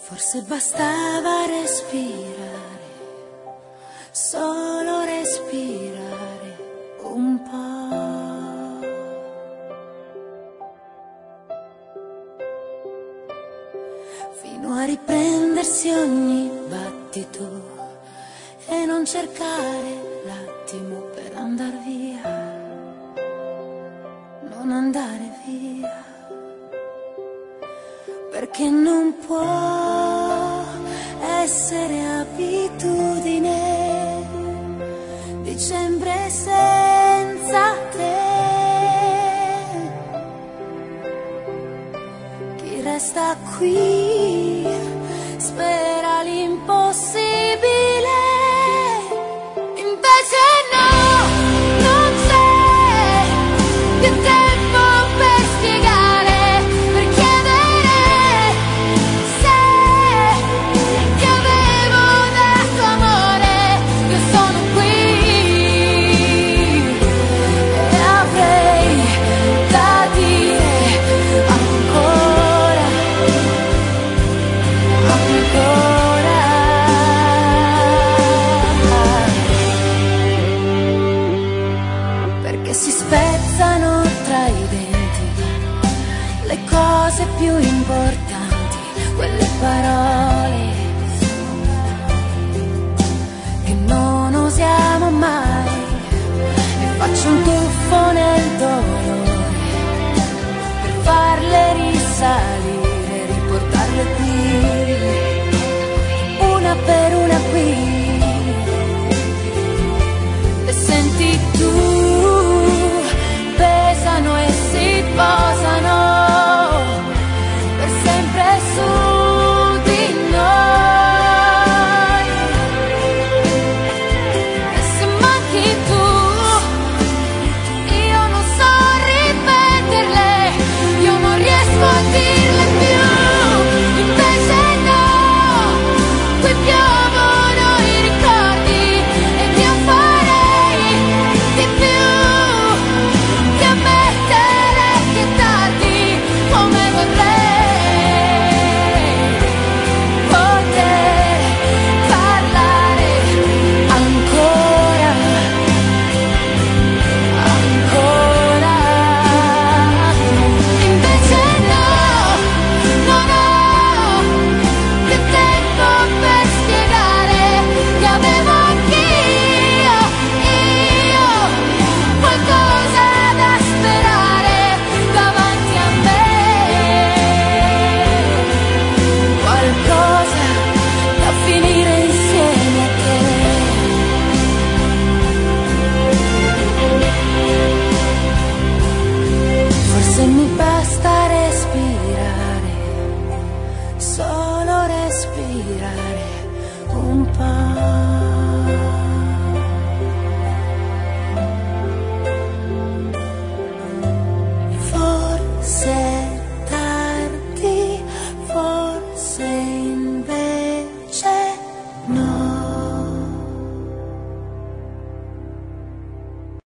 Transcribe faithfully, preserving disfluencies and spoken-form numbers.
Forse bastava respirare, solo respirare un po'. Fino a riprendersi ogni battito e non cercare l'attimo per andar via, non andare via. Perché non può essere abitudine dicembre senza te. Chi resta qui spera l'impossibile, invece no, non c'è più tempo per spiegare. Più importanti, quelle parole che non usiamo mai, e faccio un tuffo nel dolore per farle risalire, riportarle qui, una per una qui, le senti tu, pesano e si posano su di noi, e se manchi tu io non so ripeterle, io non riesco a dirle più, invece no, qui piovono i ricordi e io farei di più che ammettere che è tardi come vorrei. Se mi basta respirare, solo respirare un po'.